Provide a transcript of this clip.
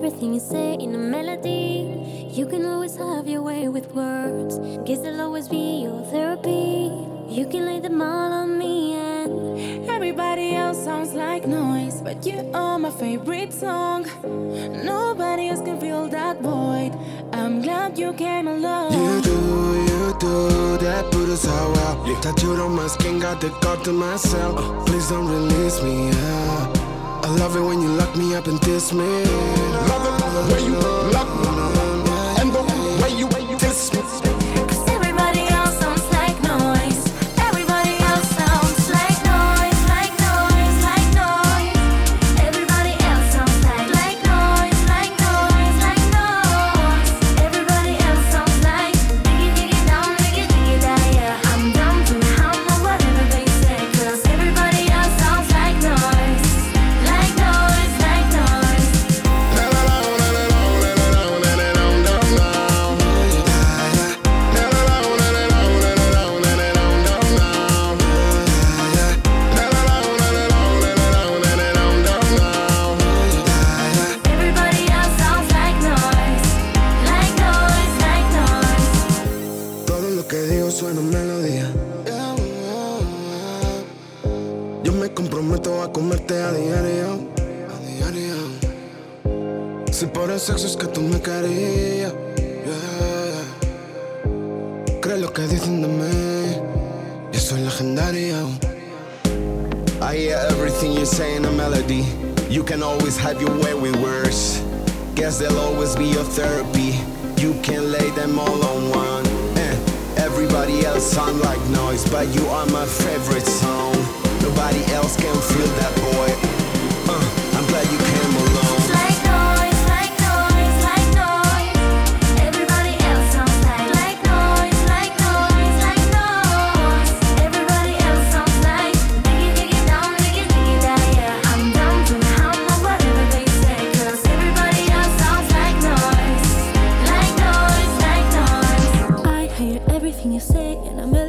everything you say in a melody. You can always have your way with words. Guess they'll always be your therapy. You can lay them all on me and everybody else sounds like noise, but you are my favorite song. Nobody else can fill that void. I'm glad you came along. You do that put us out well. Tattooed on my skin, got the God to myself. Please don't release me, yeah. I love it when you lock me up and diss me. Love it the way you lock me and the way you diss me. Cause everybody else sounds like noise. Everybody else sounds like noise, like noise, like noise. Everybody else sounds like noise, like noise, like noise. Everybody else sounds like diggy diggy down, diggy diggy down, yeah. I'm down to hum or whatever they say. Cause everybody else sounds like noise, like noise, like noise. Everybody else sounds like noise, like noise, like noise. Todo lo que digo suena melodía. Yo me comprometo a comerte a diario, a diario. Si por el sexo es que tú me querías, yeah. Cree lo que dicen de mí, yo soy legendario. I hear everything you say in a melody. You can always have your way with words. Guess they'll always be your therapy. You can lay them all on one. Everybody else sound like noise, but you are my favorite song. Nobody else can feel that, boy. I'm glad you came along. Like noise, like noise, like noise. Everybody else sounds like noise, like noise, like noise. Everybody else sounds like diggy diggy down, diggy diggy down, yeah. I'm down to hum or whatever they say. Cause everybody else sounds like noise, like noise, like noise. I hear everything you say and I'm